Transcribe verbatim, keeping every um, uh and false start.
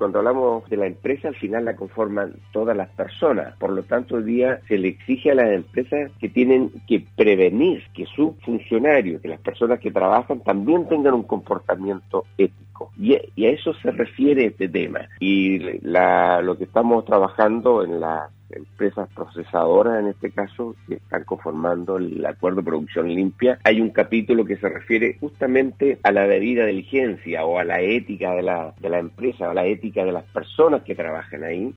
cuando hablamos de la empresa, al final la conforman todas las personas. Por lo tanto, hoy día se le exige a las empresas que tienen que prevenir que sus funcionarios, que las personas que trabajan, también tengan un comportamiento ético. Y, y a eso se refiere este tema. Y la, lo que estamos trabajando en las empresas procesadoras, en este caso, que están conformando el acuerdo de producción limpia, hay un capítulo que se refiere justamente a la debida diligencia o a la ética de la, de la empresa, a la ética de las personas que trabajan ahí,